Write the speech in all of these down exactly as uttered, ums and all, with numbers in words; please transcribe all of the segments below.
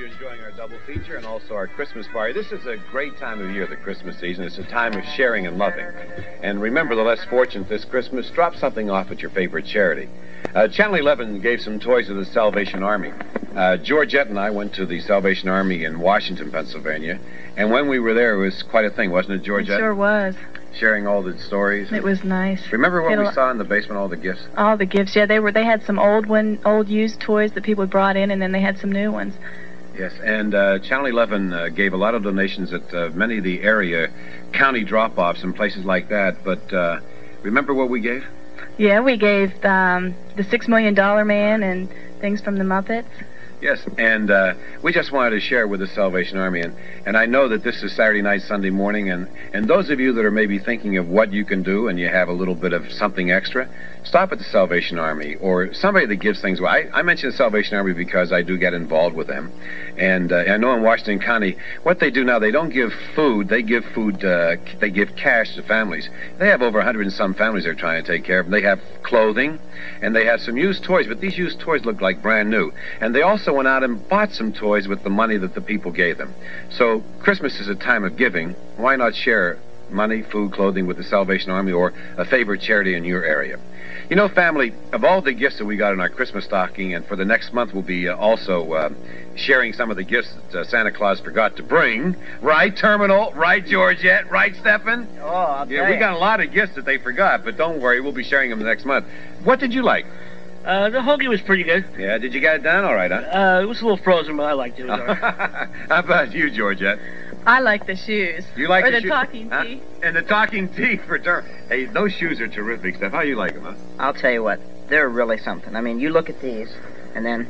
you're enjoying our double feature and also our Christmas party. This is a great time of year, the Christmas season. It's a time of sharing and loving. And remember the less fortunate this Christmas, drop something off at your favorite charity. Uh, Channel eleven gave some toys to the Salvation Army. Uh, Georgette and I went to the Salvation Army in Washington, Pennsylvania. And when we were there, it was quite a thing, wasn't it, Georgette? It sure was. Sharing all the stories. It was nice. Remember what Had we a- saw in the basement, all the gifts? All the gifts, yeah, they were. They had some old one, old used toys that people had brought in, and then they had some new ones. Yes, and uh, Channel eleven uh, gave a lot of donations at uh, many of the area county drop-offs and places like that. But uh, remember what we gave? Yeah, we gave um, the Six Million Dollar Man and things from the Muppets. Yes, and uh, we just wanted to share with the Salvation Army. And, and I know that this is Saturday night, Sunday morning, and, and those of you that are maybe thinking of what you can do and you have a little bit of something extra, stop at the Salvation Army or somebody that gives things. Well, I, I mention the Salvation Army because I do get involved with them. And uh, I know in Washington County, what they do now, they don't give food, they give food, uh, they give cash to families. They have over a hundred and some families they're trying to take care of. They have clothing, and they have some used toys, but these used toys look like brand new. And they also went out and bought some toys with the money that the people gave them. So Christmas is a time of giving. Why not share money, food, clothing with the Salvation Army or a favorite charity in your area? You know, family, of all the gifts that we got in our Christmas stocking, and for the next month we'll be uh, also uh, sharing some of the gifts that uh, Santa Claus forgot to bring. Right, Terminal? Right, Georgette? Right, Stefan? Oh, I'll Yeah, tell we you. got a lot of gifts that they forgot, but don't worry, we'll be sharing them next month. What did you like? Uh, the hoagie was pretty good. Yeah, did you get it done all right, huh? Uh, it was a little frozen, but I liked it. It was all right. How about you, Georgette? I like the shoes. You like or the, the shoe- talking huh? teeth. And the talking teeth for term. Hey, those shoes are terrific, Steph. How you like them, huh? I'll tell you what, they're really something. I mean, you look at these, and then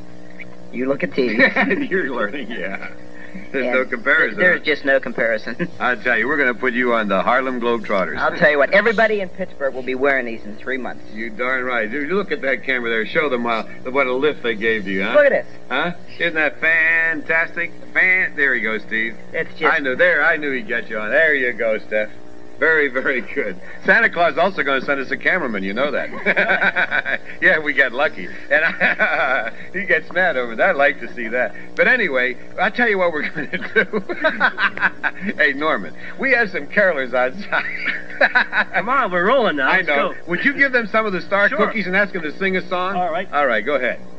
you look at these. You're learning, yeah. There's and no comparison. There's just no comparison. I'll tell you, we're going to put you on the Harlem Globetrotters. I'll tell you what, everybody in Pittsburgh will be wearing these in three months. You darn right. You look at that camera there. Show them uh, what a lift they gave you, huh? Look at this. Huh? Isn't that fantastic? Fan. There you go, Steve. It's just... I knew. There, I knew he'd get you on. There you go, Steph. Very, very good. Santa Claus is also going to send us a cameraman. You know that. Yeah, we got lucky. And I, he gets mad over that. I'd like to see that. But anyway, I'll tell you what we're going to do. Hey, Norman, we have some carolers outside. Come on, we're rolling now. I Let's know. go. Would you give them some of the star Sure. cookies and ask them to sing a song? All right. All right, go ahead.